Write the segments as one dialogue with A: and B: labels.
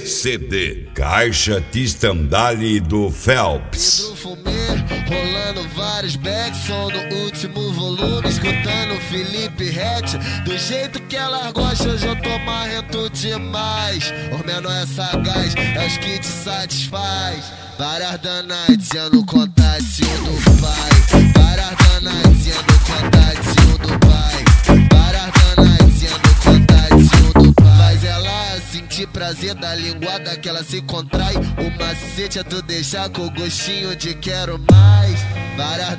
A: CD Caixa de Estandale do Phelps.
B: Vidro fumê, rolando vários backs, som no último volume, escutando Felipe Rett. Do jeito que ela gosta, hoje eu tô marrento demais. Os menor é sagaz, é os que te satisfaz. Várias danadinhas no contatinho do pai. Várias danadinhas no contatinho do pai. Várias danadinhas no contatinho do pai. Faz ela sentir prazer da linguada que ela se contrai. O macete é tu deixar com gostinho de quero mais. Várias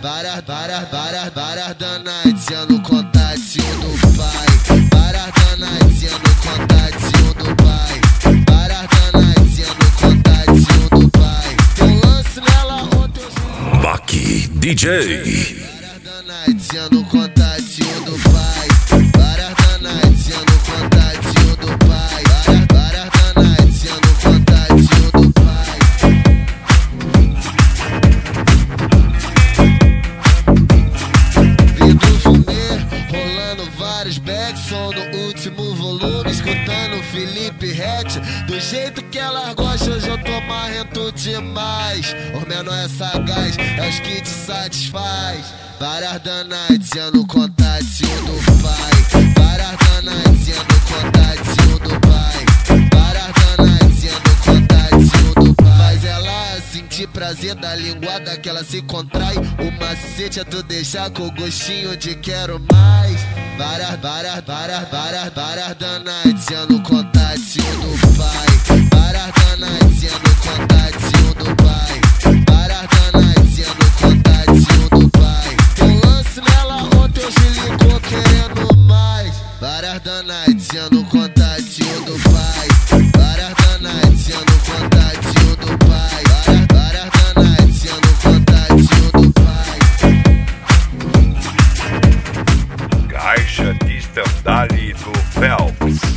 B: danadinhas no contatinho do pai. Várias danadinhas no contatinho do pai. Várias danadinhas no contatinho do pai. Tem lance nela ontem eu...
A: Baki DJ.
B: Várias danadinhas no contatinho do pai. Várias danadinhas no contatinho do pai. Várias danadinhas no contatinho do pai. Vidro fumê, rolando vários backs, som no último volume, escutando Felipe Rett. Do jeito que ela gosta, hoje eu tô marrento demais. Os menor é sagaz, é os que te satisfaz. Várias danadinhas no contatinho do pai. Várias danadinhas no contatinho do pai. Várias danadinhas no contatinho do pai. Faz ela sentir prazer da linguada que ela se contrai. O macete é tu deixar com gostinho de quero mais. Várias danadinhas no contatinho do pai. Várias danadinhas no contatinho do pai. Várias danadinhas no contatinho do pai. Tem lance nela ontem, hoje ligou querendo mais. Várias danadinhas no contatinho do pai. Várias danadinhas no contatinho do pai. Várias danadinhas no contatinho do pai.
A: Caixa de Estandale do Phelps.